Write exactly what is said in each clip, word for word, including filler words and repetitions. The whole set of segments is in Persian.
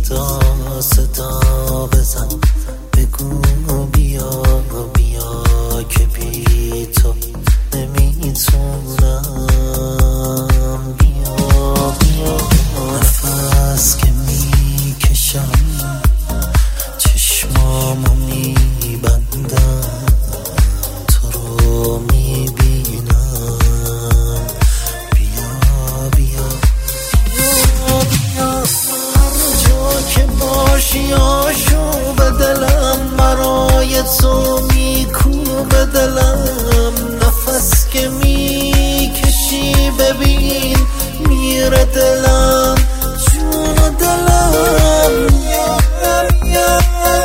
صدا صدا بزن، بگو بیا بیا که بی تو نمیتونم. بیا بیا نفس که میکشم، چشمامو میبندم، تو رو میبینم. بیا بیا بیا بیا هر جا که باشی آشوب دلم، برای تو میکوب دلم. نفس که میکشی ببین میره دلم، جون و دلم. بیا بیا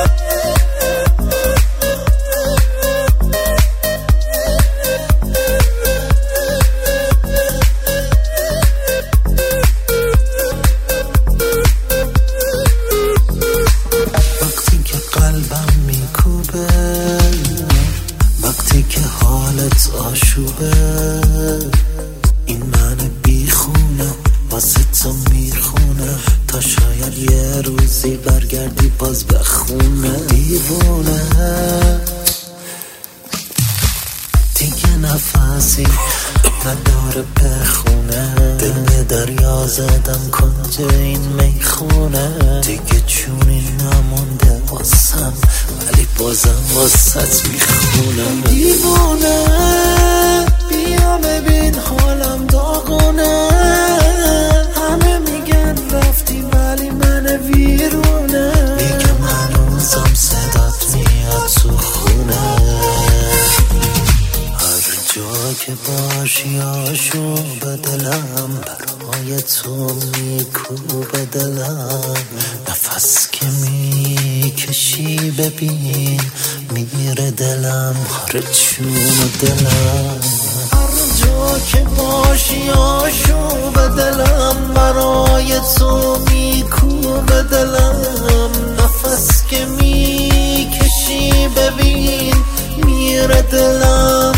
وقتی که قلبم میکوبه، وقتی که حالت آشوبه، این من بیخونه واسه تو میخونه، تا شاید یه روزی برگردی باز بخونه. دیوونه دیگه نفسی نداره بخونه، دل به دریا زدم کنج این میخونه. دیگه جونی نمونده واسم، ولی بازم واسط میخونم. دیوونه بیا ببین حالم داغونه، همه میگن رفتی ولی من ویرونه. میگم هنوزم صدات میاد تو خونه، جا که باشی آشوب دلم، برای تو میکوب دلم. نفس که میکشی ببین میره دلم، هر جون دلم. هر جا که باشی آشوب دلم، برای تو میکوب دلم. نفس که میکشی ببین میره دلم.